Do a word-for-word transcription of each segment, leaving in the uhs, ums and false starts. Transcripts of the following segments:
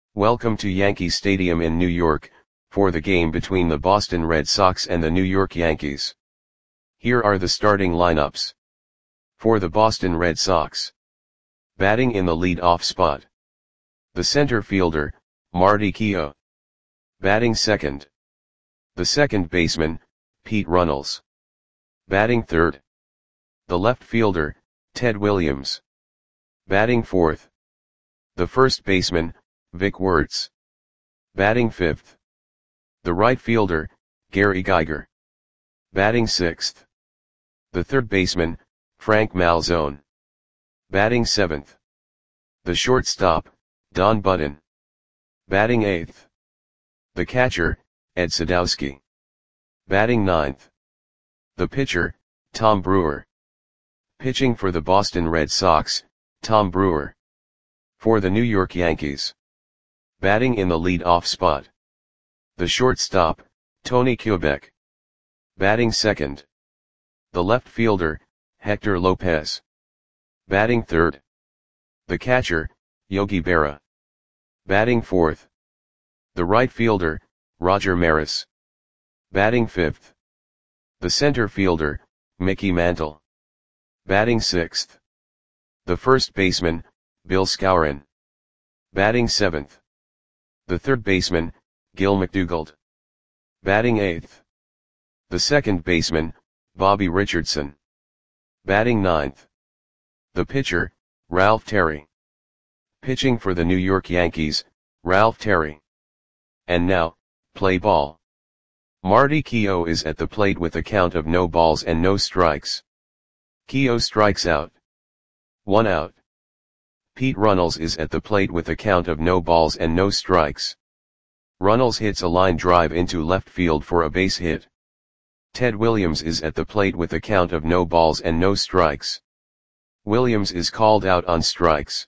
Welcome to Yankee Stadium in New York, for the game between the Boston Red Sox and the New York Yankees. Here are the starting lineups. For the Boston Red Sox. Batting in the lead-off spot. The center fielder, Marty Keough. Batting second. The second baseman, Pete Runnels. Batting third. The left fielder, Ted Williams. Batting fourth. The first baseman, Vic Wertz. Batting fifth. The right fielder, Gary Geiger. Batting sixth. The third baseman, Frank Malzone. Batting seventh. The shortstop, Don Button. Batting eighth. The catcher, Ed Sadowski. Batting ninth. The pitcher, Tom Brewer. Pitching for the Boston Red Sox, Tom Brewer. For the New York Yankees. Batting in the lead-off spot. The shortstop, Tony Kubek. Batting second. The left fielder, Hector Lopez. Batting third. The catcher, Yogi Berra. Batting fourth. The right fielder, Roger Maris. Batting fifth. The center fielder, Mickey Mantle. Batting sixth. The first baseman, Bill Skowron. Batting seventh. The third baseman, Gil McDougald. Batting eighth. The second baseman, Bobby Richardson. Batting ninth. The pitcher, Ralph Terry. Pitching for the New York Yankees, Ralph Terry. And now, play ball. Marty Keough is at the plate with a count of no balls and no strikes. Keough strikes out. One out. Pete Runnels is at the plate with a count of no balls and no strikes. Runnels hits a line drive into left field for a base hit. Ted Williams is at the plate with a count of no balls and no strikes. Williams is called out on strikes.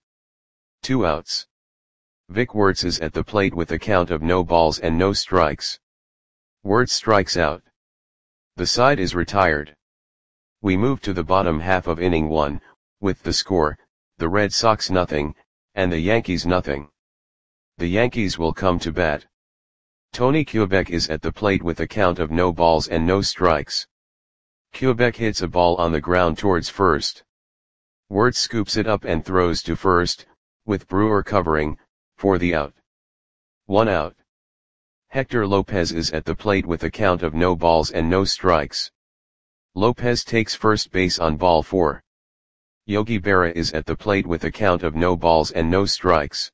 Two outs. Vic Wertz is at the plate with a count of no balls and no strikes. Wertz strikes out. The side is retired. We move to the bottom half of inning one, with the score, the Red Sox nothing, and the Yankees nothing. The Yankees will come to bat. Tony Kubek is at the plate with a count of no balls and no strikes. Kubek hits a ball on the ground towards first. Wertz scoops it up and throws to first, with Brewer covering, for the out. One out. Hector Lopez is at the plate with a count of no balls and no strikes. Lopez takes first base on ball four. Yogi Berra is at the plate with a count of no balls and no strikes.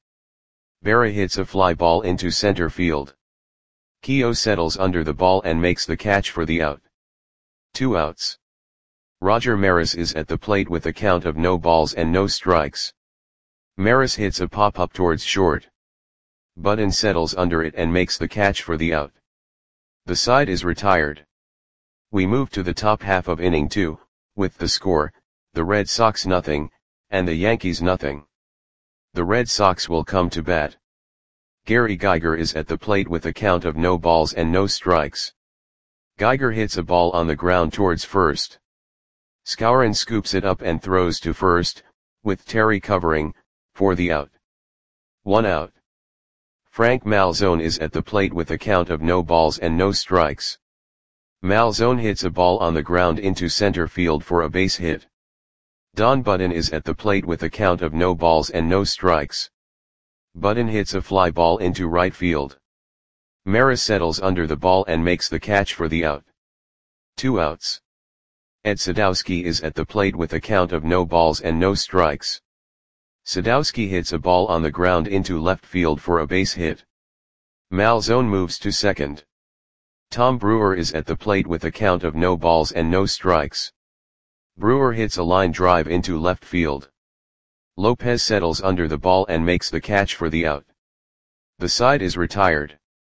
Berra hits a fly ball into center field. Keough settles under the ball and makes the catch for the out. Two outs. Roger Maris is at the plate with a count of no balls and no strikes. Maris hits a pop-up towards short. Button settles under it and makes the catch for the out. The side is retired. We move to the top half of inning two, with the score, the Red Sox nothing, and the Yankees nothing. The Red Sox will come to bat. Gary Geiger is at the plate with a count of no balls and no strikes. Geiger hits a ball on the ground towards first. Skowron scoops it up and throws to first, with Terry covering, for the out. One out. Frank Malzone is at the plate with a count of no balls and no strikes. Malzone hits a ball on the ground into center field for a base hit. Don Button is at the plate with a count of no balls and no strikes. Button hits a fly ball into right field. Maris settles under the ball and makes the catch for the out. Two outs. Ed Sadowski is at the plate with a count of no balls and no strikes. Sadowski hits a ball on the ground into left field for a base hit. Malzone moves to second. Tom Brewer is at the plate with a count of no balls and no strikes. Brewer hits a line drive into left field. Lopez settles under the ball and makes the catch for the out. The side is retired.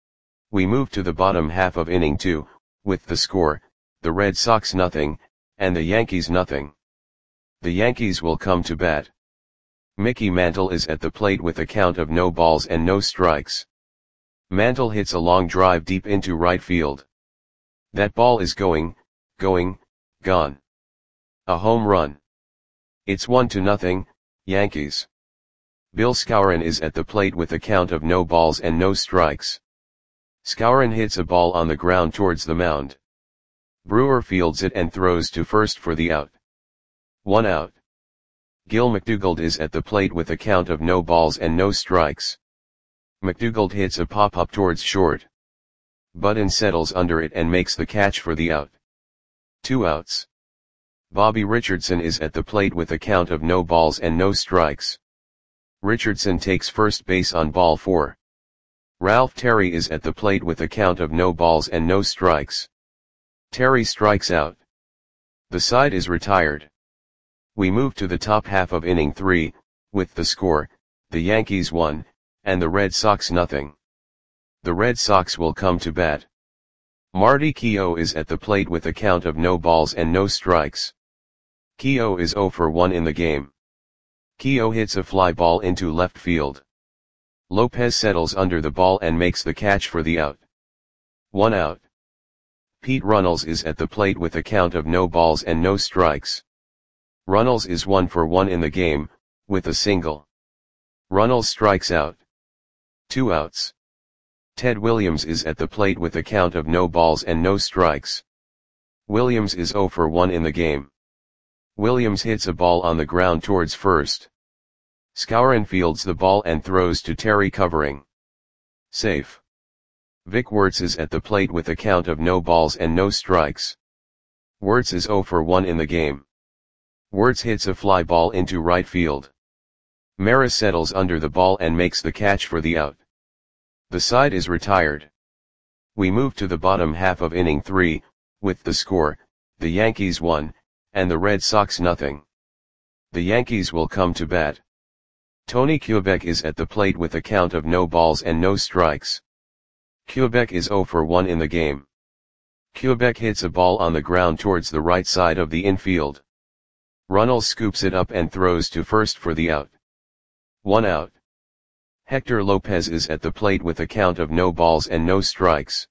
We move to the bottom half of inning two, with the score, the Red Sox nothing, and the Yankees nothing. The Yankees will come to bat. Mickey Mantle is at the plate with a count of no balls and no strikes. Mantle hits a long drive deep into right field. That ball is going, going, gone. A home run. It's one to nothing, Yankees. Bill Skowron is at the plate with a count of no balls and no strikes. Skowron hits a ball on the ground towards the mound. Brewer fields it and throws to first for the out. One out. Gil McDougald is at the plate with a count of no balls and no strikes. McDougald hits a pop-up towards short. Budden settles under it and makes the catch for the out. Two outs. Bobby Richardson is at the plate with a count of no balls and no strikes. Richardson takes first base on ball four. Ralph Terry is at the plate with a count of no balls and no strikes. Terry strikes out. The side is retired. We move to the top half of inning three, with the score, the Yankees one, and the Red Sox nothing. The Red Sox will come to bat. Marty Keough is at the plate with a count of no balls and no strikes. Keough is oh for one in the game. Keough hits a fly ball into left field. Lopez settles under the ball and makes the catch for the out. One out. Pete Runnels is at the plate with a count of no balls and no strikes. Runnels is one for one in the game, with a single. Runnels strikes out. Two outs. Ted Williams is at the plate with a count of no balls and no strikes. Williams is oh for one in the game. Williams hits a ball on the ground towards first. Skowron fields the ball and throws to Terry covering. Safe. Vic Wertz is at the plate with a count of no balls and no strikes. Wertz is oh for one in the game. Wertz hits a fly ball into right field. Maris settles under the ball and makes the catch for the out. The side is retired. We move to the bottom half of inning three, with the score, the Yankees one, and the Red Sox nothing. The Yankees will come to bat. Tony Kubek is at the plate with a count of no balls and no strikes. Kubek is oh for one in the game. Kubek hits a ball on the ground towards the right side of the infield. Runnels scoops it up and throws to first for the out. One out. Hector Lopez is at the plate with a count of no balls and no strikes.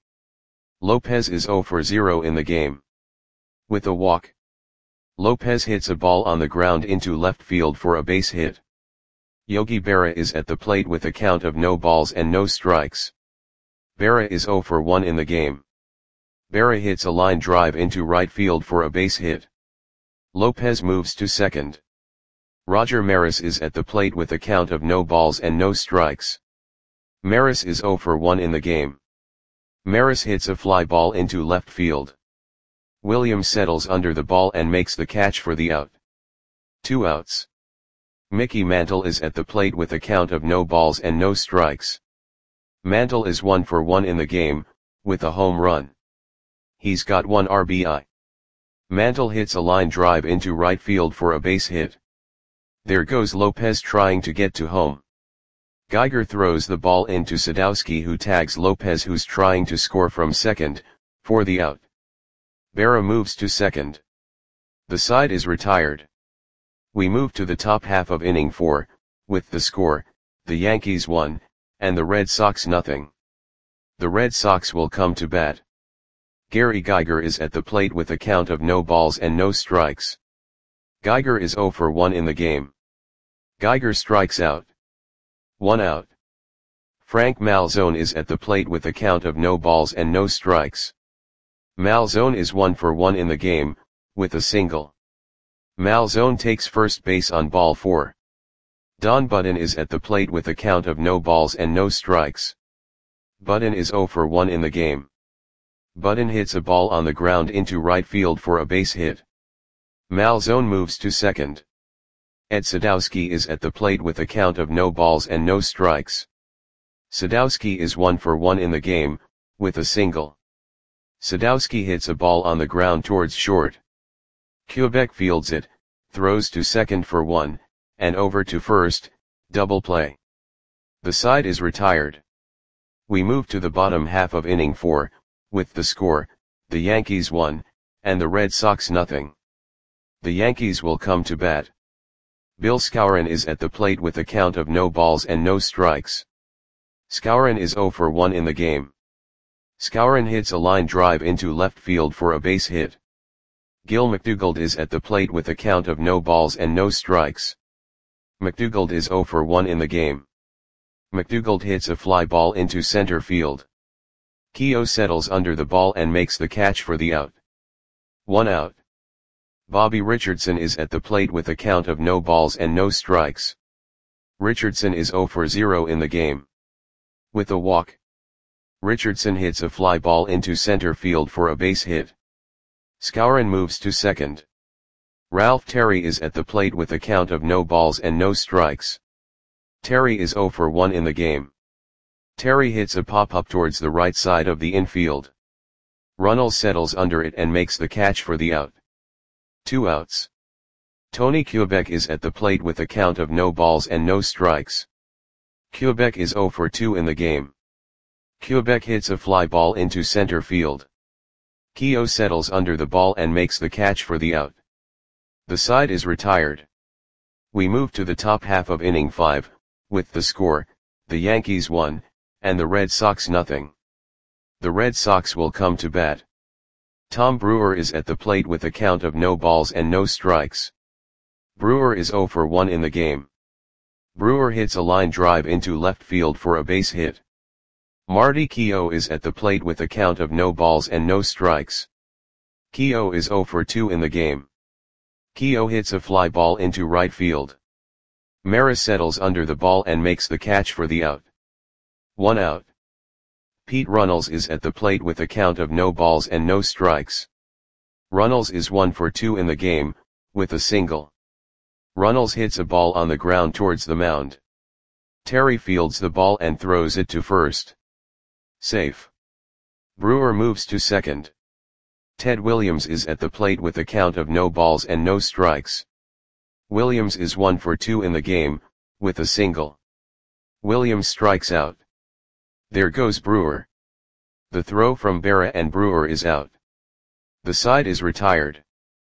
Lopez is oh for zero in the game. With a walk. Lopez hits a ball on the ground into left field for a base hit. Yogi Berra is at the plate with a count of no balls and no strikes. Berra is oh for one in the game. Berra hits a line drive into right field for a base hit. Lopez moves to second. Roger Maris is at the plate with a count of no balls and no strikes. Maris is oh for one in the game. Maris hits a fly ball into left field. Williams settles under the ball and makes the catch for the out. Two outs. Mickey Mantle is at the plate with a count of no balls and no strikes. Mantle is one for one in the game, with a home run. He's got one R B I. Mantle hits a line drive into right field for a base hit. There goes Lopez trying to get to home. Geiger throws the ball into Sadowski, who tags Lopez, who's trying to score from second, for the out. Berra moves to second. The side is retired. We move to the top half of inning four, with the score, the Yankees one, and the Red Sox nothing. The Red Sox will come to bat. Gary Geiger is at the plate with a count of no balls and no strikes. Geiger is oh for one in the game. Geiger strikes out. One out. Frank Malzone is at the plate with a count of no balls and no strikes. Malzone is one for one in the game, with a single. Malzone takes first base on ball four. Don Budden is at the plate with a count of no balls and no strikes. Budden is oh for one in the game. Budden hits a ball on the ground into right field for a base hit. Malzone moves to second. Ed Sadowski is at the plate with a count of no balls and no strikes. Sadowski is one for one in the game, with a single. Sadowski hits a ball on the ground towards short. Kubek fields it, throws to second for one, and over to first, double play. The side is retired. We move to the bottom half of inning four, with the score, the Yankees one, and the Red Sox nothing. The Yankees will come to bat. Bill Skowron is at the plate with a count of no balls and no strikes. Skowron is oh for one in the game. Skowron hits a line drive into left field for a base hit. Gil McDougald is at the plate with a count of no balls and no strikes. McDougald is zero for one in the game. McDougald hits a fly ball into center field. Keogh settles under the ball and makes the catch for the out. One out. Bobby Richardson is at the plate with a count of no balls and no strikes. Richardson is zero for zero in the game. With a walk, Richardson hits a fly ball into center field for a base hit. Skowron moves to second. Ralph Terry is at the plate with a count of no balls and no strikes. Terry is zero for one in the game. Terry hits a pop-up towards the right side of the infield. Runnels settles under it and makes the catch for the out. Two outs. Tony Kubek is at the plate with a count of no balls and no strikes. Kubek is zero for two in the game. Kubek hits a fly ball into center field. Keogh settles under the ball and makes the catch for the out. The side is retired. We move to the top half of inning five, with the score, the Yankees one, and the Red Sox nothing. The Red Sox will come to bat. Tom Brewer is at the plate with a count of no balls and no strikes. Brewer is zero for one in the game. Brewer hits a line drive into left field for a base hit. Marty Keogh is at the plate with a count of no balls and no strikes. Keogh is zero for two in the game. Keogh hits a fly ball into right field. Maris settles under the ball and makes the catch for the out. One out. Pete Runnels is at the plate with a count of no balls and no strikes. Runnels is one for two in the game, with a single. Runnels hits a ball on the ground towards the mound. Terry fields the ball and throws it to first. Safe. Brewer moves to second. Ted Williams is at the plate with a count of no balls and no strikes. Williams is one for two in the game, with a single. Williams strikes out. There goes Brewer. The throw from Berra and Brewer is out. The side is retired.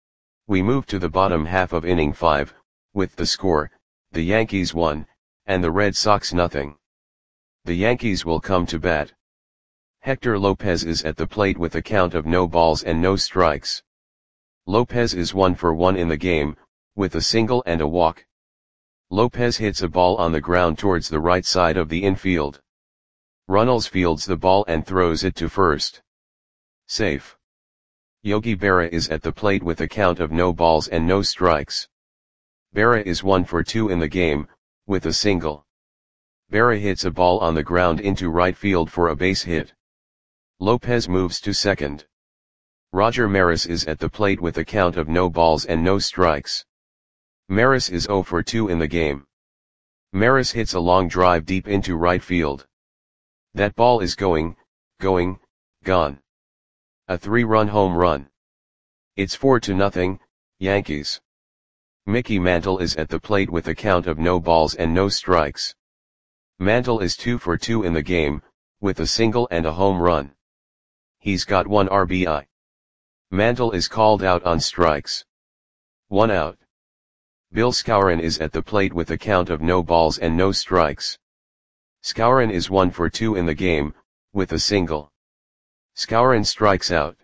We move to the bottom half of inning five, with the score, the Yankees one, and the Red Sox nothing. The Yankees will come to bat. Hector Lopez is at the plate with a count of no balls and no strikes. Lopez is one for one in the game, with a single and a walk. Lopez hits a ball on the ground towards the right side of the infield. Runnels fields the ball and throws it to first. Safe. Yogi Berra is at the plate with a count of no balls and no strikes. Berra is one for two in the game, with a single. Berra hits a ball on the ground into right field for a base hit. Lopez moves to second. Roger Maris is at the plate with a count of no balls and no strikes. Maris is zero for two in the game. Maris hits a long drive deep into right field. That ball is going, going, gone. A three-run home run. It's four to nothing, Yankees. Mickey Mantle is at the plate with a count of no balls and no strikes. Mantle is two for two in the game, with a single and a home run. He's got one R B I. Mantle is called out on strikes. One out. Bill Skowron is at the plate with a count of no balls and no strikes. Skowron is one for two in the game, with a single. Skowron strikes out.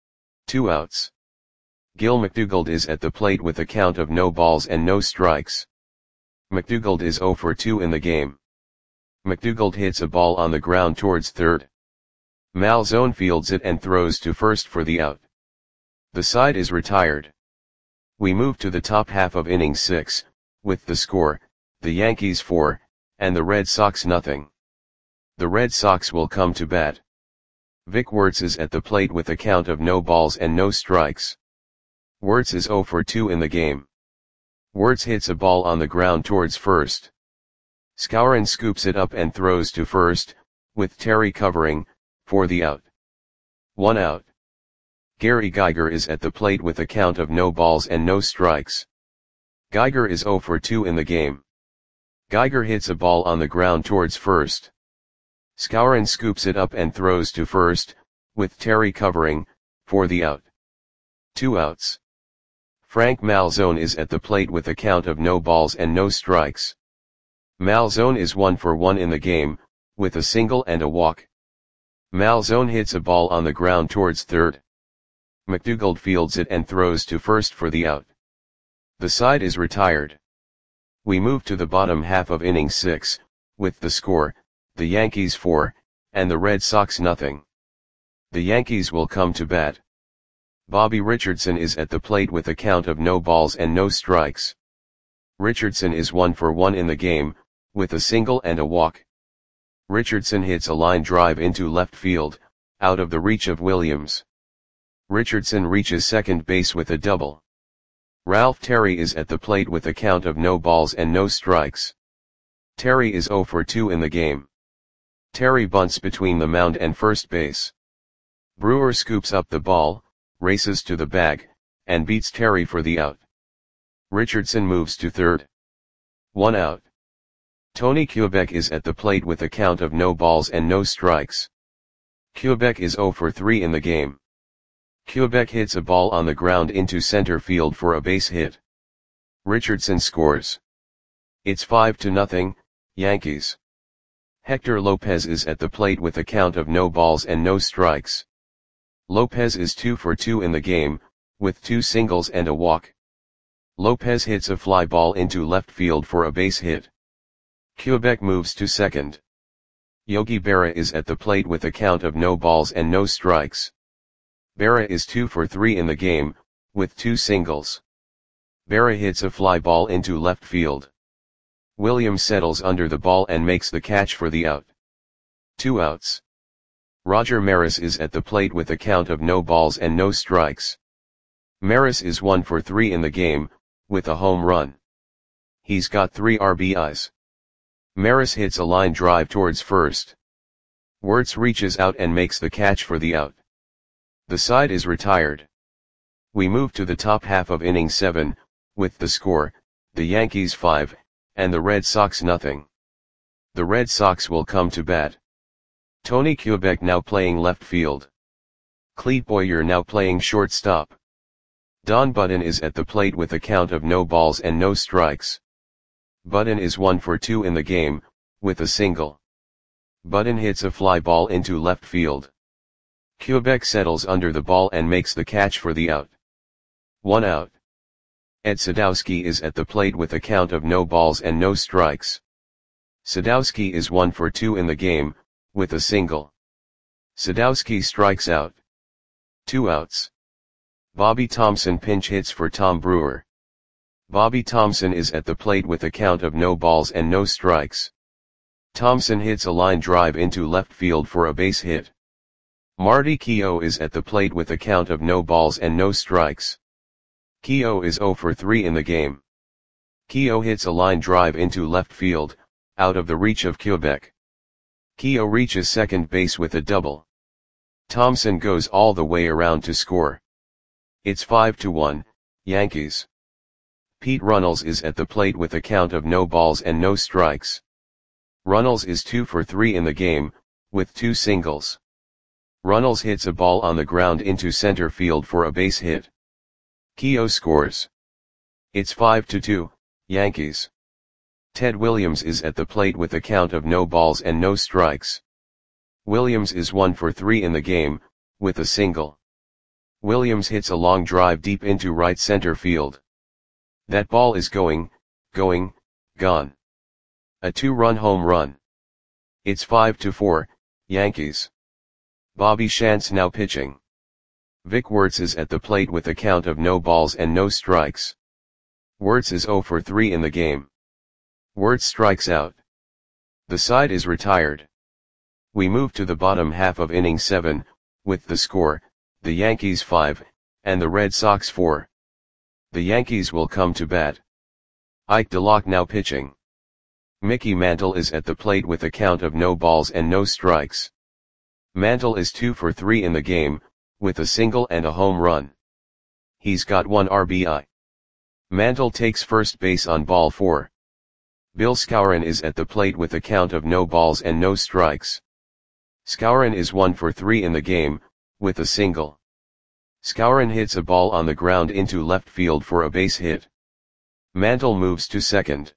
Two outs. Gil McDougald is at the plate with a count of no balls and no strikes. McDougald is zero for two in the game. McDougald hits a ball on the ground towards third. Malzone fields it and throws to first for the out. The side is retired. We move to the top half of inning six, with the score, the Yankees four, and the Red Sox nothing. The Red Sox will come to bat. Vic Wertz is at the plate with a count of no balls and no strikes. Wertz is zero for two in the game. Wertz hits a ball on the ground towards first. Skowron scoops it up and throws to first, with Terry covering, for the out. One out. Gary Geiger is at the plate with a count of no balls and no strikes. Geiger is zero for two in the game. Geiger hits a ball on the ground towards first. Skowron scoops it up and throws to first, with Terry covering, for the out. Two outs. Frank Malzone is at the plate with a count of no balls and no strikes. Malzone is one for one in the game, with a single and a walk. Malzone hits a ball on the ground towards third. McDougald fields it and throws to first for the out. The side is retired. We move to the bottom half of inning six, with the score, the Yankees four, and the Red Sox nothing. The Yankees will come to bat. Bobby Richardson is at the plate with a count of no balls and no strikes. Richardson is one for one in the game, with a single and a walk. Richardson hits a line drive into left field, out of the reach of Williams. Richardson reaches second base with a double. Ralph Terry is at the plate with a count of no balls and no strikes. Terry is oh for two in the game. Terry bunts between the mound and first base. Brewer scoops up the ball, races to the bag, and beats Terry for the out. Richardson moves to third. One out. Tony Kubek is at the plate with a count of no balls and no strikes. Kubek is oh for three in the game. Kubek hits a ball on the ground into center field for a base hit. Richardson scores. It's five to nothing, Yankees. Hector Lopez is at the plate with a count of no balls and no strikes. Lopez is two for two in the game, with two singles and a walk. Lopez hits a fly ball into left field for a base hit. Kubek moves to second. Yogi Berra is at the plate with a count of no balls and no strikes. Berra is two for three in the game, with two singles. Berra hits a fly ball into left field. Williams settles under the ball and makes the catch for the out. Two outs. Roger Maris is at the plate with a count of no balls and no strikes. Maris is one for three in the game, with a home run. He's got three R B Is. Maris hits a line drive towards first. Wirtz reaches out and makes the catch for the out. The side is retired. We move to the top half of inning seven, with the score, the Yankees five, and the Red Sox nothing. The Red Sox will come to bat. Tony Kubek now playing left field. Clete Boyer now playing shortstop. Don Button is at the plate with a count of no balls and no strikes. Button is one for two in the game, with a single. Button hits a fly ball into left field. Kubek settles under the ball and makes the catch for the out. One out. Ed Sadowski is at the plate with a count of no balls and no strikes. Sadowski is one for two in the game, with a single. Sadowski strikes out. Two outs. Bobby Thompson pinch hits for Tom Brewer. Bobby Thompson is at the plate with a count of no balls and no strikes. Thompson hits a line drive into left field for a base hit. Marty Keough is at the plate with a count of no balls and no strikes. Keough is oh for three in the game. Keough hits a line drive into left field, out of the reach of Kubek. Keough reaches second base with a double. Thompson goes all the way around to score. It's five to one, Yankees. Pete Runnels is at the plate with a count of no balls and no strikes. Runnels is two for three in the game, with two singles. Runnels hits a ball on the ground into center field for a base hit. Keough scores. It's five to two, Yankees. Ted Williams is at the plate with a count of no balls and no strikes. Williams is one for three in the game, with a single. Williams hits a long drive deep into right center field. That ball is going, going, gone. A two-run home run. It's five to four, Yankees. Bobby Shantz now pitching. Vic Wirtz is at the plate with a count of no balls and no strikes. Wirtz is oh for three in the game. Wirtz strikes out. The side is retired. We move to the bottom half of inning seven, with the score, the Yankees five, and the Red Sox four. The Yankees will come to bat. Ike DeLocke now pitching. Mickey Mantle is at the plate with a count of no balls and no strikes. Mantle is two for three in the game, with a single and a home run. He's got one R B I. Mantle takes first base on ball four. Bill Skowron is at the plate with a count of no balls and no strikes. Skowron is one for three in the game, with a single. Skowron hits a ball on the ground into left field for a base hit. Mantle moves to second.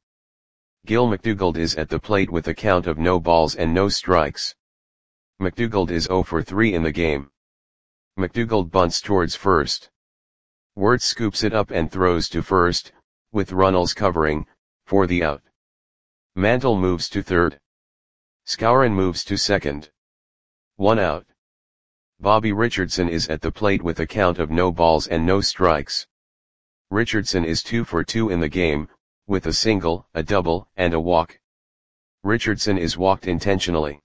Gil McDougald is at the plate with a count of no balls and no strikes. McDougald is oh for three in the game. McDougald bunts towards first. Wirtz scoops it up and throws to first, with Runnels covering, for the out. Mantle moves to third. Skowron moves to second. One out. Bobby Richardson is at the plate with a count of no balls and no strikes. Richardson is two for two in the game, with a single, a double, and a walk. Richardson is walked intentionally.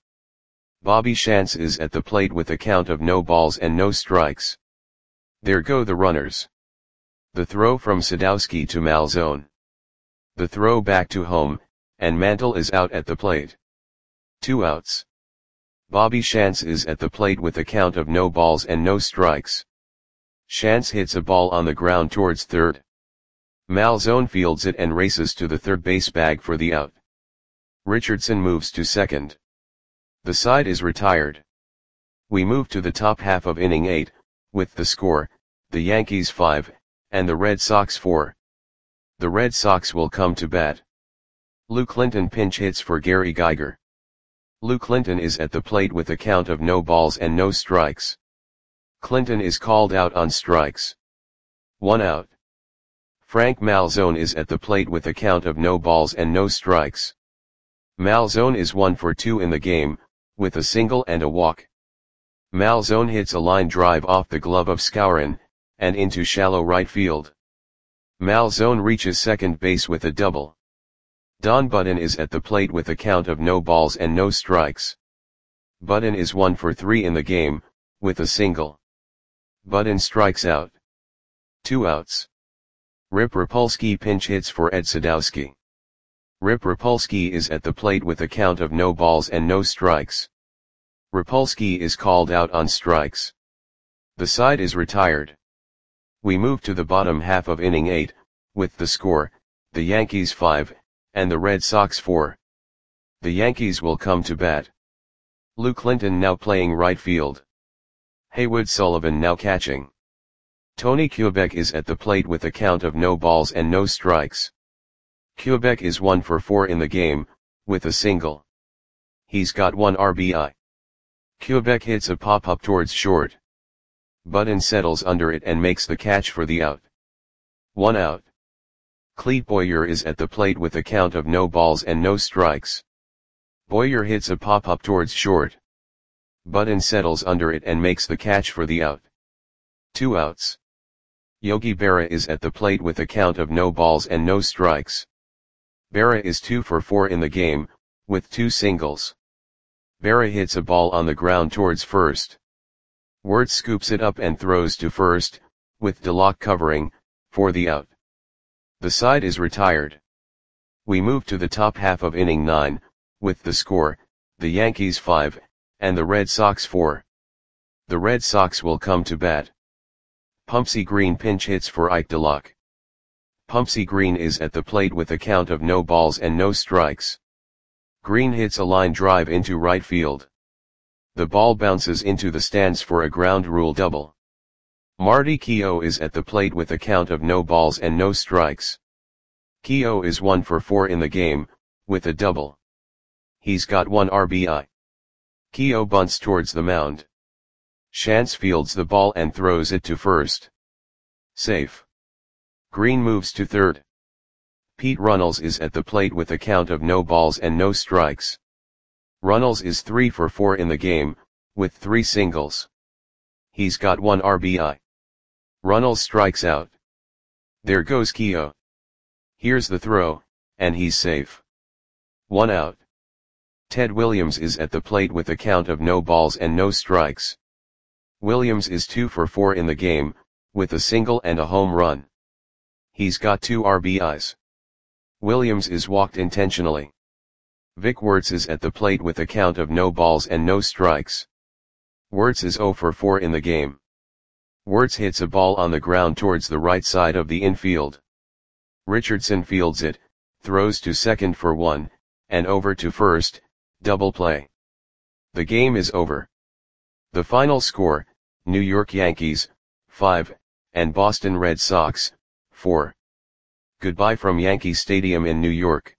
Bobby Shantz is at the plate with a count of no balls and no strikes. There go the runners. The throw from Sadowski to Malzone. The throw back to home, and Mantle is out at the plate. Two outs. Bobby Shantz is at the plate with a count of no balls and no strikes. Shantz hits a ball on the ground towards third. Malzone fields it and races to the third base bag for the out. Richardson moves to second. The side is retired. We move to the top half of inning eight, with the score, the Yankees five, and the Red Sox four. The Red Sox will come to bat. Lou Clinton pinch hits for Gary Geiger. Lou Clinton is at the plate with a count of no balls and no strikes. Clinton is called out on strikes. One out. Frank Malzone is at the plate with a count of no balls and no strikes. Malzone is one for two in the game, with a single and a walk. Malzone hits a line drive off the glove of Skowron, and into shallow right field. Malzone reaches second base with a double. Don Budden is at the plate with a count of no balls and no strikes. Budden is one for three in the game, with a single. Budden strikes out. Two outs. Rip Rapolsky pinch hits for Ed Sadowski. Rip Rapolsky is at the plate with a count of no balls and no strikes. Rapolsky is called out on strikes. The side is retired. We move to the bottom half of inning eight, with the score, the Yankees five, and the Red Sox four. The Yankees will come to bat. Lou Clinton now playing right field. Haywood Sullivan now catching. Tony Kubek is at the plate with a count of no balls and no strikes. Kubek is one for four in the game, with a single. He's got one R B I. Kubek hits a pop-up towards short. Budden settles under it and makes the catch for the out. One out. Clete Boyer is at the plate with a count of no balls and no strikes. Boyer hits a pop-up towards short. Budden settles under it and makes the catch for the out. Two outs. Yogi Berra is at the plate with a count of no balls and no strikes. Berra is two for four in the game, with two singles. Berra hits a ball on the ground towards first. Wirtz scoops it up and throws to first, with DeLocke covering, for the out. The side is retired. We move to the top half of inning nine, with the score, the Yankees five, and the Red Sox four. The Red Sox will come to bat. Pumpsy Green pinch hits for Ike DeLocke. Pumpsy Green is at the plate with a count of no balls and no strikes. Green hits a line drive into right field. The ball bounces into the stands for a ground rule double. Marty Keough is at the plate with a count of no balls and no strikes. Keough is one for four in the game, with a double. He's got one R B I. Keough bunts towards the mound. Shantz fields the ball and throws it to first. Safe. Green moves to third. Pete Runnels is at the plate with a count of no balls and no strikes. Runnels is three for four in the game, with three singles. He's got one R B I. Runnels strikes out. There goes Keough. Here's the throw, and he's safe. One out. Ted Williams is at the plate with a count of no balls and no strikes. Williams is two for four in the game, with a single and a home run. He's got two R B Is. Williams is walked intentionally. Vic Wirtz is at the plate with a count of no balls and no strikes. Wirtz is zero for four in the game. Wirtz hits a ball on the ground towards the right side of the infield. Richardson fields it, throws to second for one, and over to first, double play. The game is over. The final score, New York Yankees, five, and Boston Red Sox, four. Goodbye from Yankee Stadium in New York.